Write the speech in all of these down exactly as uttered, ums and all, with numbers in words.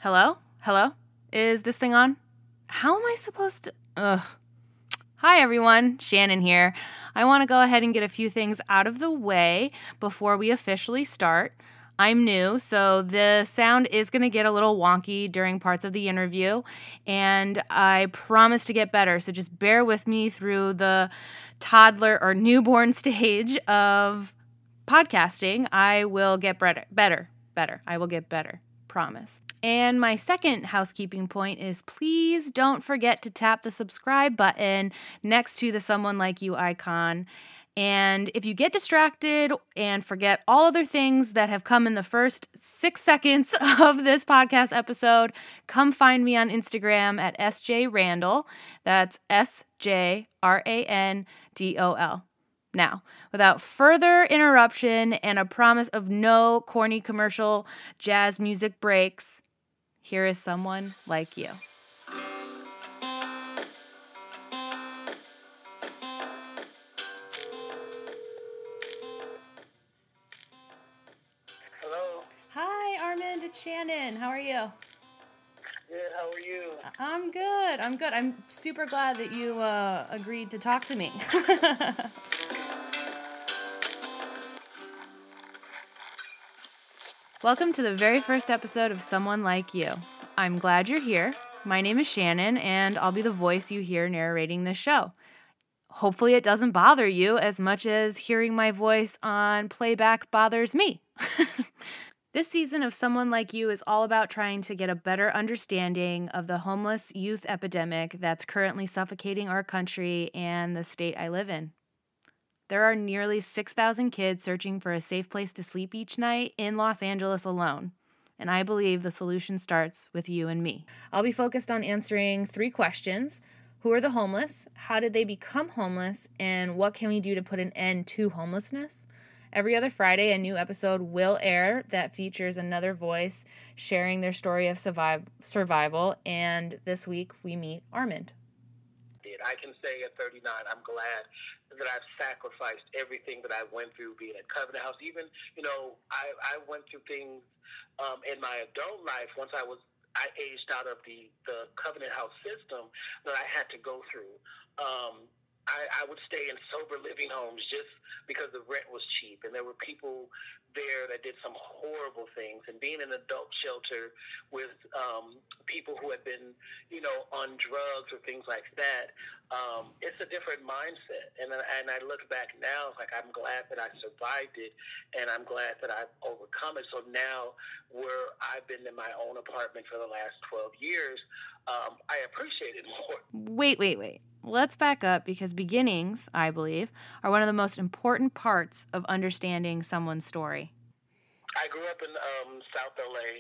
Hello? Hello? Is this thing on? How am I supposed to... Ugh. Hi, everyone. Shannon here. I want to go ahead and get a few things out of the way before we officially start. I'm new, so the sound is going to get a little wonky during parts of the interview, and I promise to get better, so just bear with me through the toddler or newborn stage of podcasting. I will get better, better, better. I will get better. Promise. And my second housekeeping point is please don't forget to tap the subscribe button next to the Someone Like You icon. And if you get distracted and forget all other things that have come in the first six seconds of this podcast episode, come find me on Instagram at S J Randall. That's S J R A N D O L. Now, without further interruption and a promise of no corny commercial jazz music breaks, here is Someone Like You. Hello. Hi, Armand. It's Shannon. How are you? Good. How are you? I'm good. I'm good. I'm super glad that you uh, agreed to talk to me. Welcome to the very first episode of Someone Like You. I'm glad you're here. My name is Shannon, and I'll be the voice you hear narrating this show. Hopefully it doesn't bother you as much as hearing my voice on playback bothers me. This season of Someone Like You is all about trying to get a better understanding of the homeless youth epidemic that's currently suffocating our country and the state I live in. There are nearly six thousand kids searching for a safe place to sleep each night in Los Angeles alone. And I believe the solution starts with you and me. I'll be focused on answering three questions. Who are the homeless? How did they become homeless? And what can we do to put an end to homelessness? Every other Friday, a new episode will air that features another voice sharing their story of survive- survival. And this week, we meet Armand. I can say at thirty-nine, I'm glad that I've sacrificed everything that I went through, being at Covenant House. Even, you know, I, I went through things um, in my adult life once I was I aged out of the, the Covenant House system that I had to go through. Um, I, I would stay in sober living homes just because the rent was cheap, and there were people there that did some horrible things. And being in an adult shelter with um, people who had been, you know, on drugs or things like that, um, it's a different mindset. And and I look back now, it's like I'm glad that I survived it, and I'm glad that I've overcome it. So now, where I've been in my own apartment for the last twelve years, um, I appreciate it more. Wait, wait, wait. Let's back up because beginnings, I believe, are one of the most important parts of understanding someone's story. I grew up in um, South L A.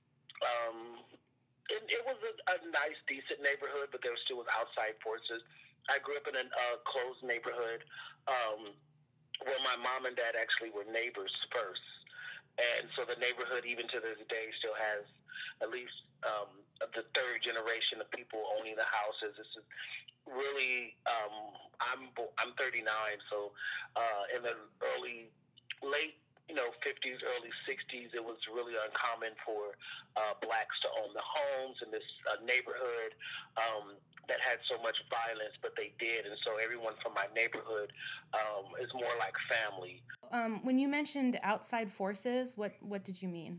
Um, it, it was a, a nice, decent neighborhood, but there still was outside forces. I grew up in a uh, closed neighborhood um, where my mom and dad actually were neighbors first. And so the neighborhood, even to this day, still has at least um, the third generation of people owning the houses. This is really, um, I'm I'm thirty-nine, so uh, in the early, late, you know, fifties, early sixties, it was really uncommon for uh, blacks to own the homes in this uh, neighborhood um, that had so much violence, but they did, and so everyone from my neighborhood um, is more like family. Um, when you mentioned outside forces, what what did you mean?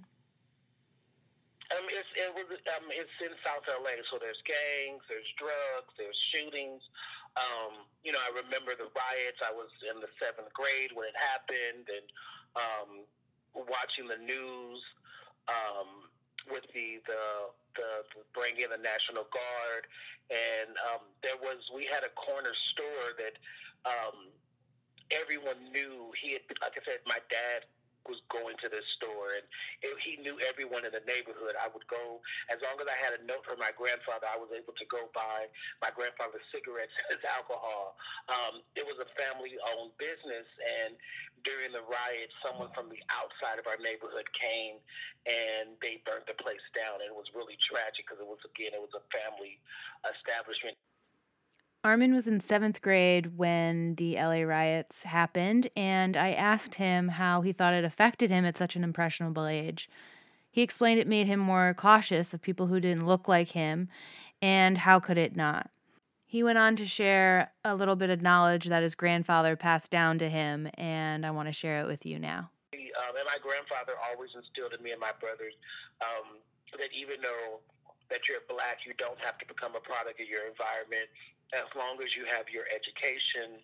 Um, it's it was um, it's in South L A, so there's gangs, there's drugs, there's shootings. Um, you know, I remember the riots. I was in the seventh grade when it happened, and um, watching the news um, with the the the, the bring in the National Guard, and um, there was we had a corner store that um, everyone knew. He had, like I said, my dad was going to this store, and if he knew everyone in the neighborhood. I would go, as long as I had a note from my grandfather, I was able to go buy my grandfather's cigarettes and his alcohol. Um, it was a family-owned business, and during the riot, someone from the outside of our neighborhood came, and they burnt the place down, and it was really tragic because it was, again, it was a family establishment. Armand was in seventh grade when the L A riots happened, and I asked him how he thought it affected him at such an impressionable age. He explained it made him more cautious of people who didn't look like him, and how could it not? He went on to share a little bit of knowledge that his grandfather passed down to him, and I want to share it with you now. Um, and my grandfather always instilled in me and my brothers um, that even though that you're black, you don't have to become a product of your environment. As long as you have your education,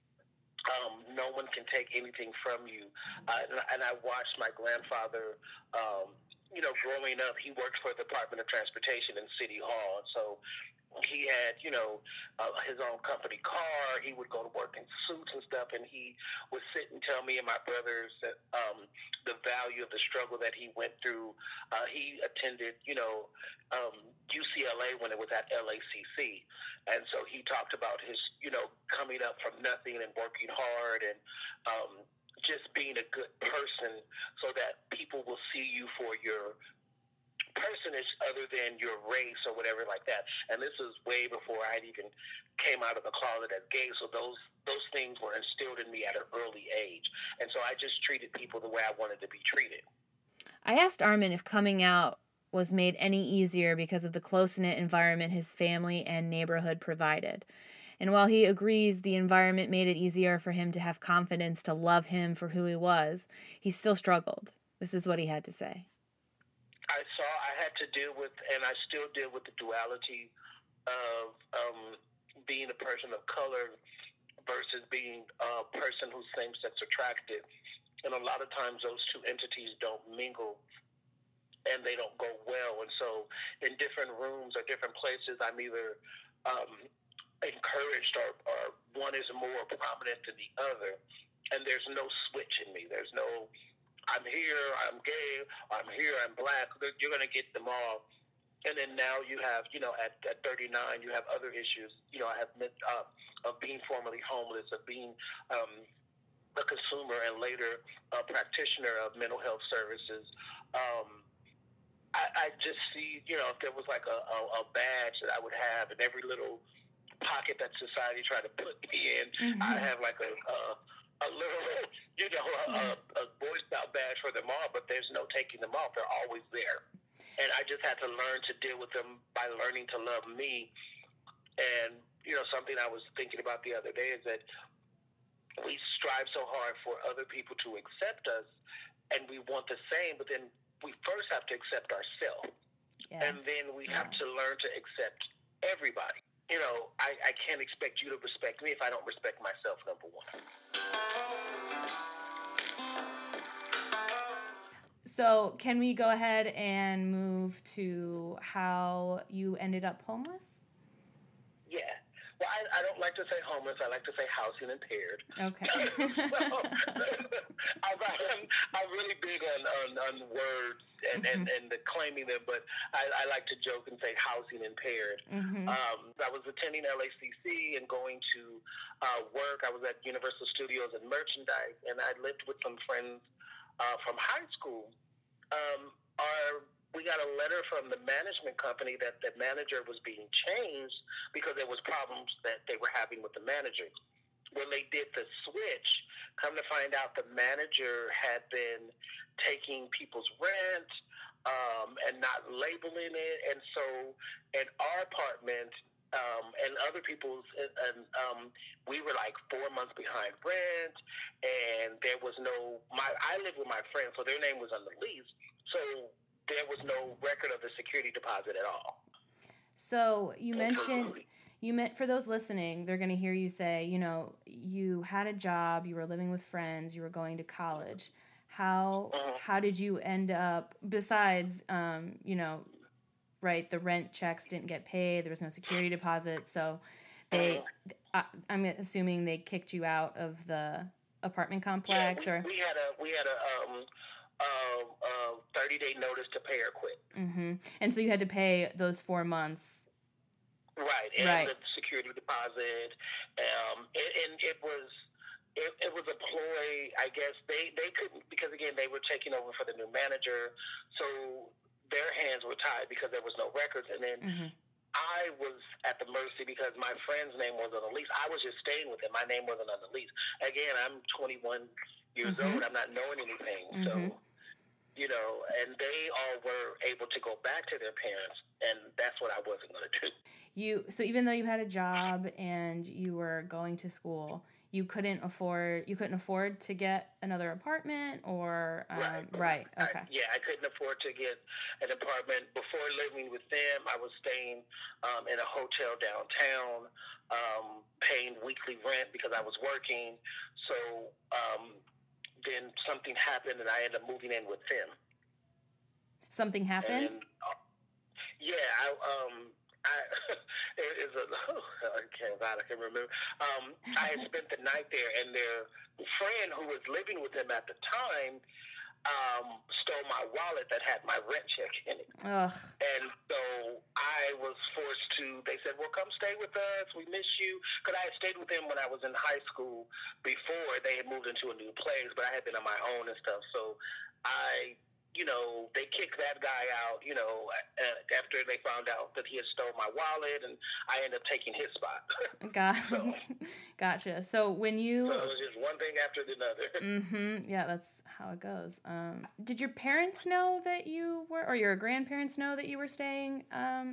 um, no one can take anything from you. Uh, and, and I watched my grandfather, um, you know, growing up, he worked for the Department of Transportation in City Hall. So he had, you know, uh, his own company car. He would go to work in suits and stuff, and he would sit and tell me and my brothers that um, the value of the struggle that he went through. Uh, he attended, you know, um, U C L A when it was at L A C C, and so he talked about his, you know, coming up from nothing and working hard and um, just being a good person so that people will see you for your personage other than your race or whatever like that. And this was way before I'd even came out of the closet as gay, so those those things were instilled in me at an early age. And so I just treated people the way I wanted to be treated. I asked Armin if coming out was made any easier because of the close-knit environment his family and neighborhood provided. And while he agrees the environment made it easier for him to have confidence to love him for who he was, he still struggled. This is what he had to say. I saw I had to deal with, and I still deal with the duality of um, being a person of color versus being a person who's same-sex attracted. And a lot of times those two entities don't mingle and they don't go well. And so in different rooms or different places, I'm either um, encouraged or, or one is more prominent than the other. And there's no switch in me. There's no, I'm here, I'm gay, I'm here, I'm black. You're going to get them all. And then now you have, you know, at, at thirty-nine, you have other issues. You know, I have uh, of being formerly homeless, of being um, a consumer and later a practitioner of mental health services. Um, I, I just see, you know, if there was like a, a, a badge that I would have in every little pocket that society tried to put me in, mm-hmm. I have like a... a a little, you know, a, a Boy Scout badge for them all, but there's no taking them off. They're always there. And I just had to learn to deal with them by learning to love me. And, you know, something I was thinking about the other day is that we strive so hard for other people to accept us, and we want the same, but then we first have to accept ourselves. Yes. And then we yes. have to learn to accept everybody. You know, I, I can't expect you to respect me if I don't respect myself, number one. So can we go ahead and move to how you ended up homeless? Yeah. Well, I, I don't like to say homeless. I like to say housing impaired. Okay. so, I'm, I'm, I'm really big on, on, on words and, mm-hmm. and, and the claiming them, but I, I like to joke and say housing impaired. Mm-hmm. Um, I was attending L A C C and going to uh, work. I was at Universal Studios and merchandise, and I lived with some friends uh, from high school. Um, our We got a letter from the management company that the manager was being changed because there was problems that they were having with the manager. When they did the switch, come to find out the manager had been taking people's rent um, and not labeling it. And so in our apartment um, and other people's, and um, we were like four months behind rent, and there was no, my I lived with my friend, so their name was on the lease. So there was no record of the security deposit at all. So you mentioned, you meant for those listening, they're going to hear you say, you know, you had a job, you were living with friends, you were going to college. How uh-huh. how did you end up, besides, um, you know, right, the rent checks didn't get paid, there was no security deposit, so they, uh-huh. I, I'm assuming they kicked you out of the apartment complex? Yeah, we, or we had a, we had a, um, Uh, uh, thirty-day notice to pay or quit. Mm-hmm. And so you had to pay those four months. Right, and right. the security deposit. Um, and, and it was it, it was a ploy, I guess. They, they couldn't, because, again, they were taking over for the new manager, so their hands were tied because there was no records. And then mm-hmm. I was at the mercy because my friend's name was on the lease. I was just staying with him. My name wasn't on the lease. Again, I'm twenty-one years mm-hmm. old. I'm not knowing anything, mm-hmm. so... you know, and they all were able to go back to their parents, and that's what I wasn't going to do. You so even though you had a job and you were going to school, you couldn't afford you couldn't afford to get another apartment or um, Right. right. Okay. I, yeah, I couldn't afford to get an apartment. Before living with them, I was staying um, in a hotel downtown, um, paying weekly rent because I was working. So um, then something happened, and I ended up moving in with them. Something happened? And, uh, yeah, I um. I, it is a, oh, I can't, God, I can remember. Um, I had spent the night there, and their friend who was living with them at the time um, stole my wallet that had my rent check in it. Ugh. And so I was forced to, they said, well, come stay with us. We miss you. Because I had stayed with them when I was in high school before they had moved into a new place, but I had been on my own and stuff. So I, you know, they kicked that guy out, you know, uh, after they found out that he had stole my wallet, and I ended up taking his spot. Got, so, gotcha. So when you... So it was just one thing after another. Mm-hmm. Yeah, that's how it goes. Um, did your parents know that you were, or your grandparents know that you were staying um,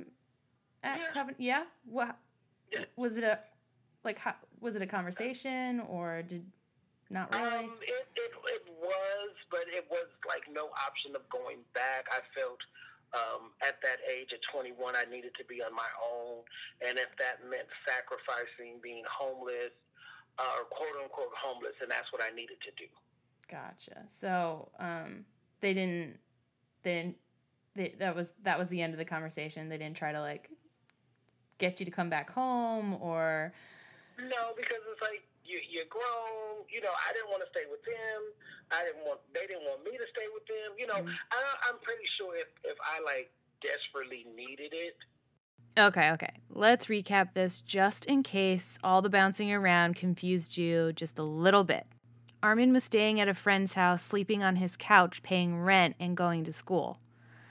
at Yeah. Covenant? Yeah? What, Yeah. Was it a, like, how, was it a conversation, or did... Not really? Um, it, it, it was, but it was like no option of going back. I felt um, at that age, at twenty-one, I needed to be on my own. And if that meant sacrificing being homeless, uh, or quote-unquote homeless, and that's what I needed to do. Gotcha. So um, they didn't, they didn't, they, that was that was the end of the conversation. They didn't try to, like, get you to come back home, or... No, because it's like, You, you're grown, you know, I didn't want to stay with them. I didn't want, they didn't want me to stay with them. You know, mm. I, I'm pretty sure if, if I, like, desperately needed it. Okay, okay. Let's recap this just in case all the bouncing around confused you just a little bit. Armin was staying at a friend's house, sleeping on his couch, paying rent, and going to school.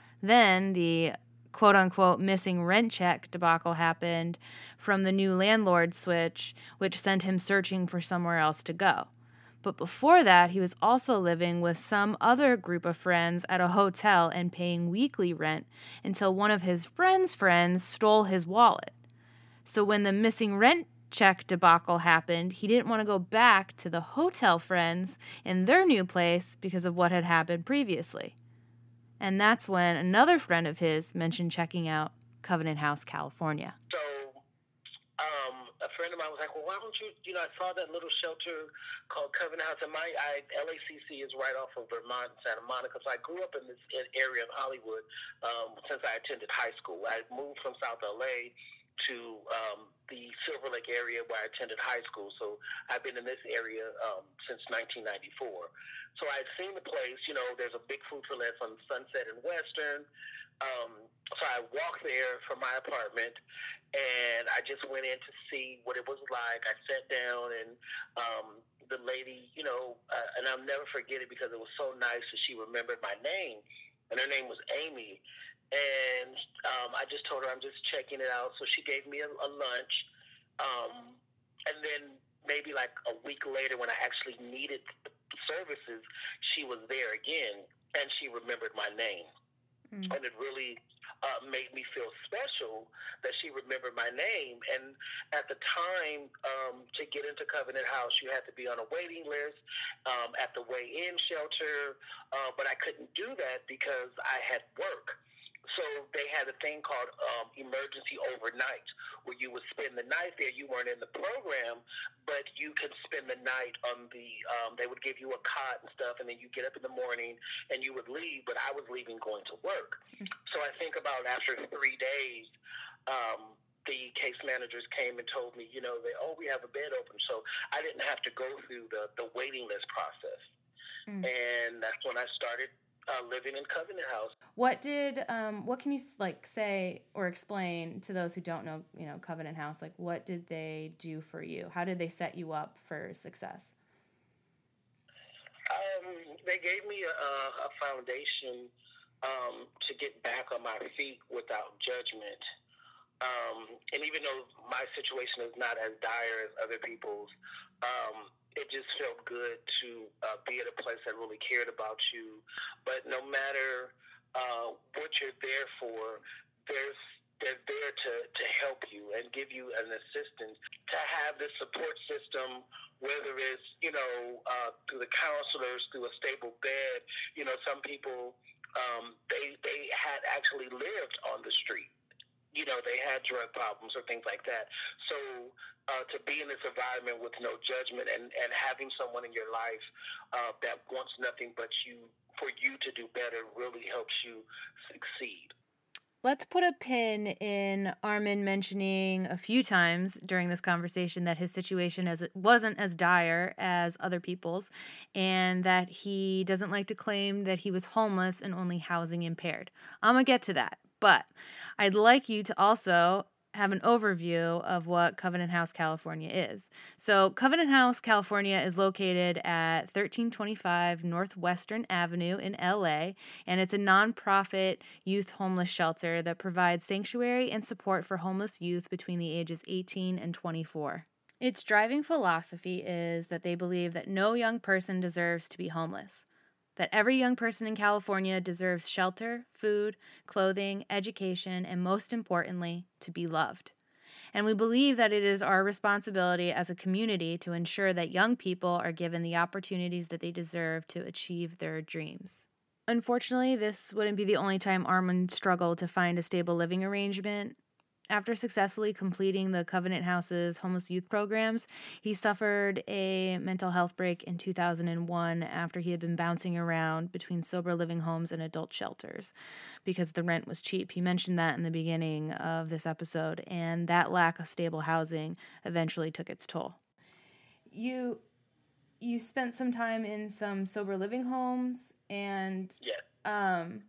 Then the quote-unquote missing rent check debacle happened from the new landlord switch, which sent him searching for somewhere else to go. But before that, he was also living with some other group of friends at a hotel and paying weekly rent until one of his friend's friends stole his wallet. So when the missing rent check debacle happened, he didn't want to go back to the hotel friends in their new place because of what had happened previously. And that's when another friend of his mentioned checking out Covenant House, California. So um, a friend of mine was like, well, why don't you, you know, I saw that little shelter called Covenant House. And my I, L A C C is right off of Vermont, Santa Monica. So I grew up in this area of Hollywood um, since I attended high school. I moved from South L A to um, the Silver Lake area where I attended high school. So I've been in this area um, since nineteen ninety-four. So I'd seen the place, you know, there's a big food for less on Sunset and Western. Um, so I walked there from my apartment, and I just went in to see what it was like. I sat down, and um, the lady, you know, uh, and I'll never forget it because it was so nice that she remembered my name, and her name was Amy. And um, I just told her I'm just checking it out. So she gave me a, a lunch. Um, and then maybe like a week later when I actually needed services, she was there again. And she remembered my name. Mm. And it really uh, made me feel special that she remembered my name. And at the time, um, to get into Covenant House, you had to be on a waiting list um, at the way-in shelter. Uh, but I couldn't do that because I had work. So they had a thing called um, emergency overnight, where you would spend the night there. You weren't in the program, but you could spend the night on the, um, they would give you a cot and stuff, and then you get up in the morning and you would leave, but I was leaving going to work. So I think about after three days, um, the case managers came and told me, you know, they, oh, we have a bed open. So I didn't have to go through the, the waiting list process. Mm. And that's when I started Uh, living in Covenant House. What did, um, what can you like say or explain to those who don't know, you know, Covenant House? Like, what did they do for you? How did they set you up for success? Um, they gave me a, a foundation um, to get back on my feet without judgment. Um, and even though my situation is not as dire as other people's, um, it just felt good to uh, be at a place that really cared about you. But no matter uh, what you're there for, there's they're there to, to help you and give you an assistance. To have this support system, whether it's, you know, uh, through the counselors, through a stable bed, you know, some people, um, they, they had actually lived on the street. You know, they had drug problems or things like that. So uh, to be in this environment with no judgment and, and having someone in your life uh, that wants nothing but you, for you to do better, really helps you succeed. Let's put a pin in Armin mentioning a few times during this conversation that his situation as it wasn't as dire as other people's, and that he doesn't like to claim that he was homeless and only housing impaired. I'm going to get to that, but I'd like you to also have an overview of what Covenant House, California is. So Covenant House, California is located at thirteen twenty-five Northwestern Avenue in L A, and it's a nonprofit youth homeless shelter that provides sanctuary and support for homeless youth between the ages eighteen and twenty-four. Its driving philosophy is that they believe that no young person deserves to be homeless, that every young person in California deserves shelter, food, clothing, education, and most importantly, to be loved. And we believe that it is our responsibility as a community to ensure that young people are given the opportunities that they deserve to achieve their dreams. Unfortunately, this wouldn't be the only time Armin struggled to find a stable living arrangement. After successfully completing the Covenant House's homeless youth programs, he suffered a mental health break in two thousand one after he had been bouncing around between sober living homes and adult shelters because the rent was cheap. He mentioned that in the beginning of this episode, and that lack of stable housing eventually took its toll. You you spent some time in some sober living homes, and yeah. um,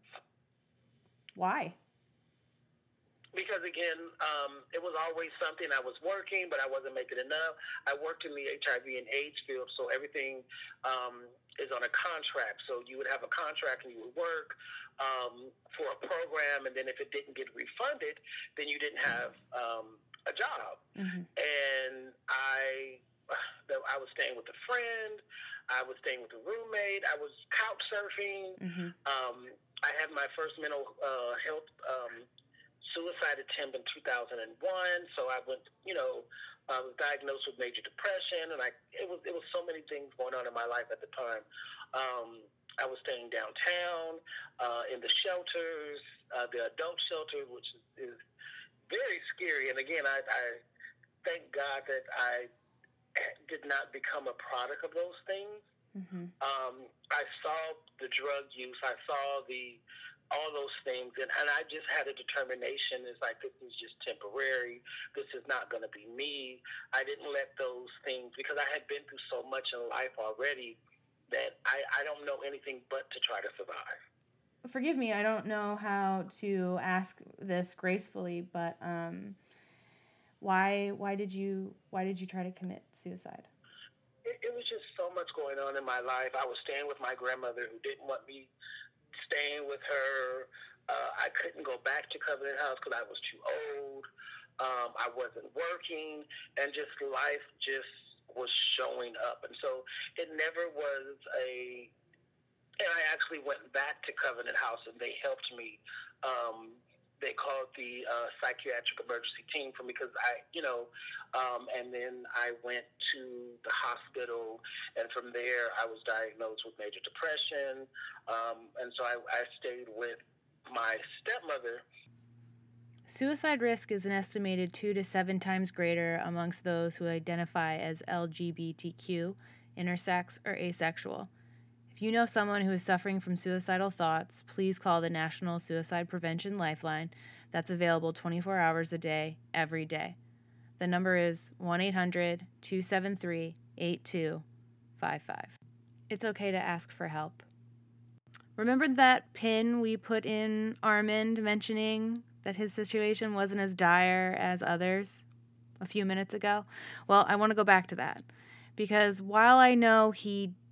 why? Because, again, um, it was always something. I was working, but I wasn't making enough. I worked in the H I V and AIDS field, so everything um, is on a contract. So you would have a contract and you would work um, for a program, and then if it didn't get refunded, then you didn't have um, a job. Mm-hmm. And I, I was staying with a friend. I was staying with a roommate. I was couch surfing. Mm-hmm. Um, I had my first mental uh, health um suicide attempt in two thousand one. So I went, you know, I was diagnosed with major depression, and I it was it was so many things going on in my life at the time. Um, I was staying downtown uh, in the shelters, uh, the adult shelter, which is, is very scary. And again, I, I thank God that I did not become a product of those things. Mm-hmm. Um, I saw the drug use. I saw the all those things, and, and I just had a determination. It's like, this is just temporary. This is not going to be me. I didn't let those things, because I had been through so much in life already that I, I don't know anything but to try to survive. Forgive me, I don't know how to ask this gracefully, but um, why why did you why did you try to commit suicide? It, it was just so much going on in my life. I was staying with my grandmother, who didn't want me staying with her. Uh, I couldn't go back to Covenant House because I was too old. Um, I wasn't working, and just life just was showing up. And so it never was a, and I actually went back to Covenant House, and they helped me. Um, they called the uh, psychiatric emergency team for me because I, you know, um, and then I went to the hospital, and from there I was diagnosed with major depression, um, and so I, I stayed with my stepmother. Suicide risk is an estimated two to seven times greater amongst those who identify as L G B T Q, intersex, or asexual. If you know someone who is suffering from suicidal thoughts, please call the National Suicide Prevention Lifeline that's available twenty-four hours a day, every day. The number is one eight hundred two seven three eight two five five. It's okay to ask for help. Remember that pin we put in Armin mentioning that his situation wasn't as dire as others a few minutes ago? Well, I want to go back to that, because while I know he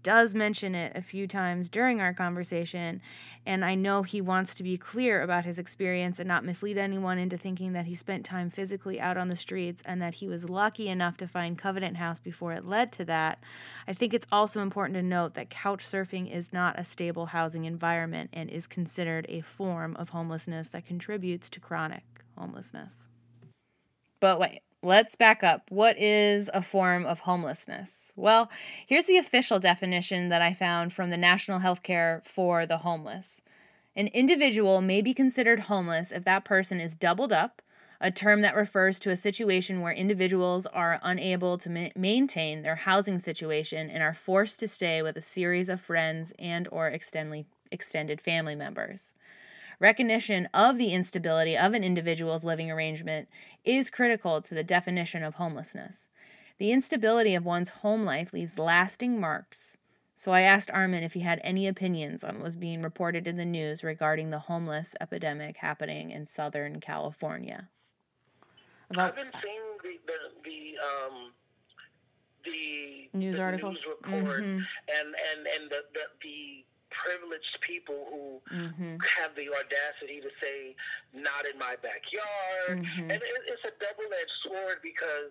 does mention it a few times during our conversation, and I know he wants to be clear about his experience and not mislead anyone into thinking that he spent time physically out on the streets and that he was lucky enough to find Covenant House before it led to that. I think it's also important to note that couch surfing is not a stable housing environment and is considered a form of homelessness that contributes to chronic homelessness. But wait. Let's back up. What is a form of homelessness? Well, here's the official definition that I found from the National Healthcare for the Homeless. An individual may be considered homeless if that person is doubled up, a term that refers to a situation where individuals are unable to ma- maintain their housing situation and are forced to stay with a series of friends and or extendly, extended family members. Recognition of the instability of an individual's living arrangement is critical to the definition of homelessness. The instability of one's home life leaves lasting marks. So I asked Armin if he had any opinions on what was being reported in the news regarding the homeless epidemic happening in Southern California. About- I've been seeing the the, the um the news the articles, news report, mm-hmm. and and and the the, the privileged people who mm-hmm. have the audacity to say, not in my backyard. Mm-hmm. And it, it's a double-edged sword because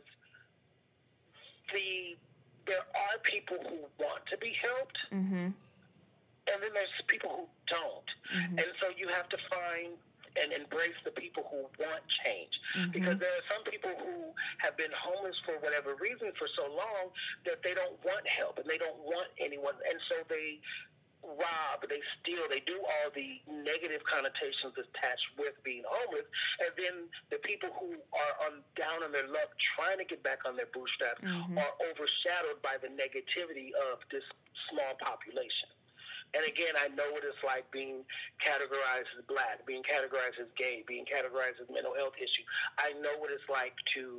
the there are people who want to be helped, mm-hmm. and then there's people who don't. Mm-hmm. And so you have to find and embrace the people who want change. Mm-hmm. Because there are some people who have been homeless for whatever reason for so long that they don't want help and they don't want anyone. And so they rob, they steal, they do all the negative connotations attached with being homeless, and then the people who are on down on their luck trying to get back on their bootstraps mm-hmm. are overshadowed by the negativity of this small population. And again, I know what it's like being categorized as black, being categorized as gay, being categorized as mental health issue. I know what it's like to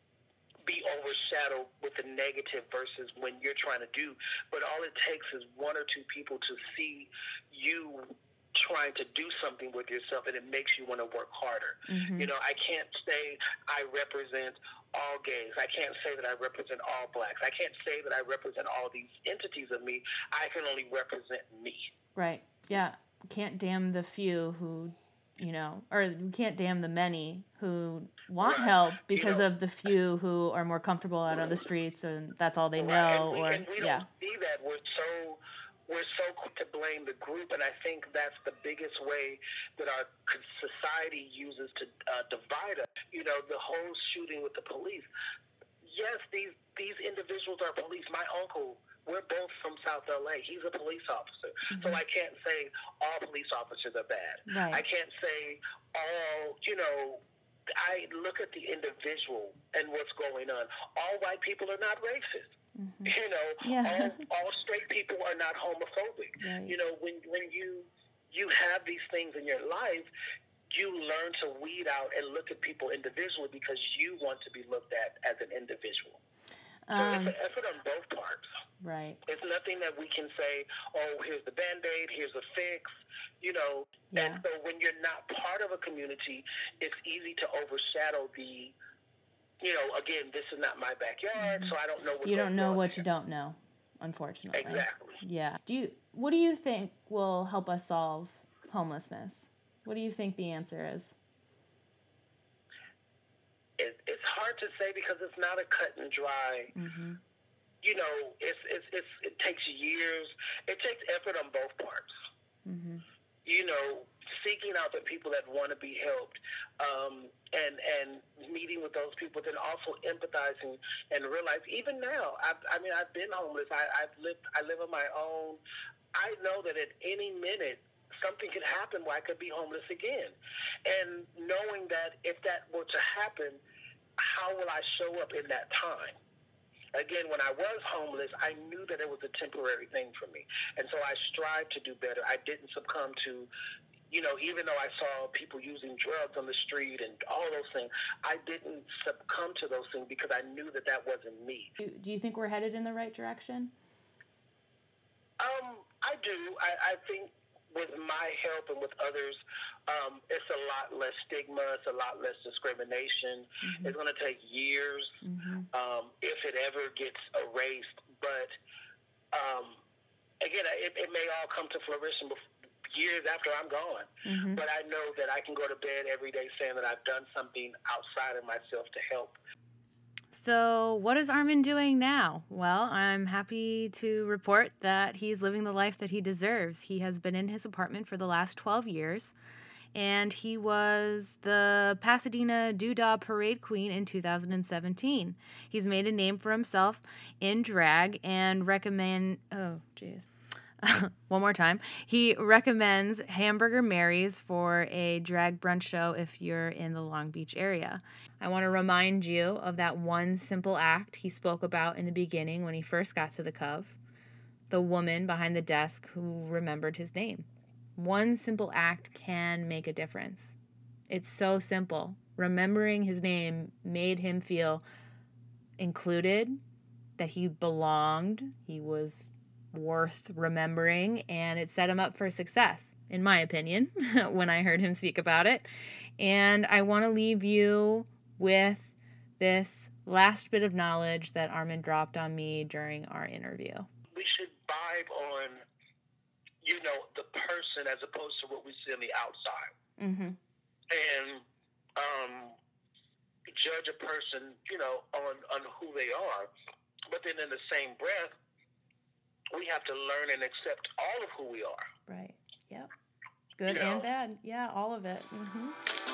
be overshadowed with the negative versus when you're trying to do. But all it takes is one or two people to see you trying to do something with yourself, and it makes you want to work harder. Mm-hmm. You know, I can't say I represent all gays. I can't say that I represent all blacks. I can't say that I represent all these entities of me. I can only represent me. Right. Yeah. Can't damn the few who, you know, or you can't damn the many who want right. help because you know, of the few who are more comfortable out on the streets and that's all they right. know. And we, or and we don't yeah. see that. We're so we're so quick to blame the group, and I think that's the biggest way that our society uses to uh, divide us. You know, the whole shooting with the police. Yes, these these individuals are police. My uncle, we're both from South L A. He's a police officer. Mm-hmm. So I can't say all police officers are bad. Right. I can't say all, you know, I look at the individual and what's going on. All white people are not racist. Mm-hmm. You know, yeah. all, all straight people are not homophobic. Right. You know, when when you you have these things in your life, you learn to weed out and look at people individually because you want to be looked at as an individual. So Um, it's an effort on both parts. right. It's nothing that we can say, oh, here's the Band-Aid, here's a fix, you know. Yeah. And so when you're not part of a community, it's easy to overshadow the, you know, again, this is not my backyard, mm-hmm. so I don't know what you don't know what there. you don't know, unfortunately. Exactly. Yeah. Do you? What do you think will help us solve homelessness? What do you think the answer is? It, it's hard to say because it's not a cut and dry. Mm-hmm. You know, it's, it's it's it takes years. It takes effort on both parts. Mm-hmm. You know, seeking out the people that want to be helped, um, and and meeting with those people, then also empathizing and realize even now, I, I mean, I've been homeless. I, I've lived. I live on my own. I know that at any minute something could happen where I could be homeless again, and knowing that if that were to happen, how will I show up in that time? Again, when I was homeless, I knew that it was a temporary thing for me. And so I strived to do better. I didn't succumb to, you know, even though I saw people using drugs on the street and all those things, I didn't succumb to those things because I knew that that wasn't me. Do, do you think we're headed in the right direction? Um, I do. I, I think with my help and with others, um, it's a lot less stigma. It's a lot less discrimination. Mm-hmm. It's going to take years, mm-hmm. um, if it ever gets erased. But um, again, it, it may all come to fruition years after I'm gone. Mm-hmm. But I know that I can go to bed every day saying that I've done something outside of myself to help. So what is Armin doing now? Well, I'm happy to report that he's living the life that he deserves. He has been in his apartment for the last twelve years, and he was the Pasadena Doodah Parade Queen in two thousand seventeen. He's made a name for himself in drag and recommend... Oh, jeez. One more time. He recommends Hamburger Mary's for a drag brunch show if you're in the Long Beach area. I want to remind you of that one simple act he spoke about in the beginning when he first got to the Cove. The woman behind the desk who remembered his name. One simple act can make a difference. It's so simple. Remembering his name made him feel included, that he belonged, he was worth remembering, and it set him up for success, in my opinion, when I heard him speak about it. And I want to leave you with this last bit of knowledge that Armin dropped on me during our interview. We should vibe on, you know, the person as opposed to what we see on the outside. Mm-hmm. And um, judge a person, you know, on, on who they are. But then in the same breath, we have to learn and accept all of who we are. Right. Yep. Good you and know? Bad. Yeah, all of it. Mm-hmm.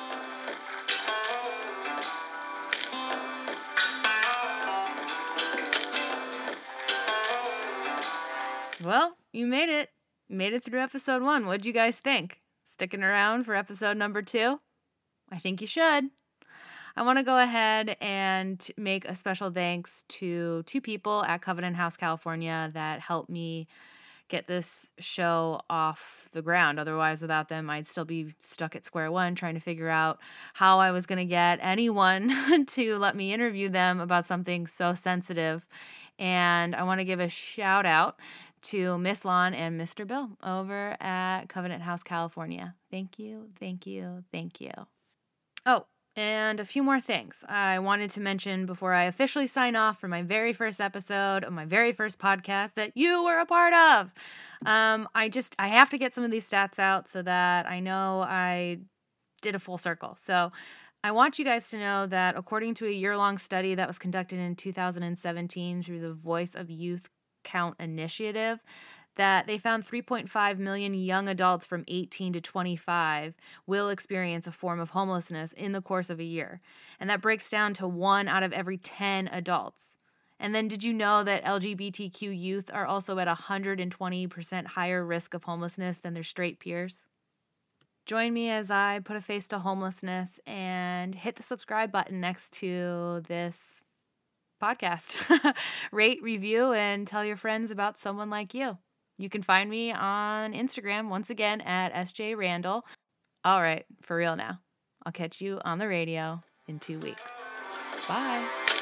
Well, you made it. Made it through episode one. What'd you guys think? Sticking around for episode number two? I think you should. I want to go ahead and make a special thanks to two people at Covenant House, California that helped me get this show off the ground. Otherwise, without them, I'd still be stuck at square one trying to figure out how I was going to get anyone to let me interview them about something so sensitive. And I want to give a shout out to Miss Lon and Mister Bill over at Covenant House, California. Thank you, thank you, thank you. Oh, and a few more things I wanted to mention before I officially sign off for my very first episode of my very first podcast that you were a part of. Um, I just, I have to get some of these stats out so that I know I did a full circle. So I want you guys to know that according to a year-long study that was conducted in two thousand seventeen through the Voice of Youth Count Initiative, that they found three point five million young adults from eighteen to twenty-five will experience a form of homelessness in the course of a year. And that breaks down to one out of every ten adults. And then did you know that L G B T Q youth are also at one hundred twenty percent higher risk of homelessness than their straight peers? Join me as I put a face to homelessness and hit the subscribe button next to this podcast. Rate, review, and tell your friends about someone like you. You can find me on Instagram, once again, at S J Randall. All right, for real now. I'll catch you on the radio in two weeks. Bye.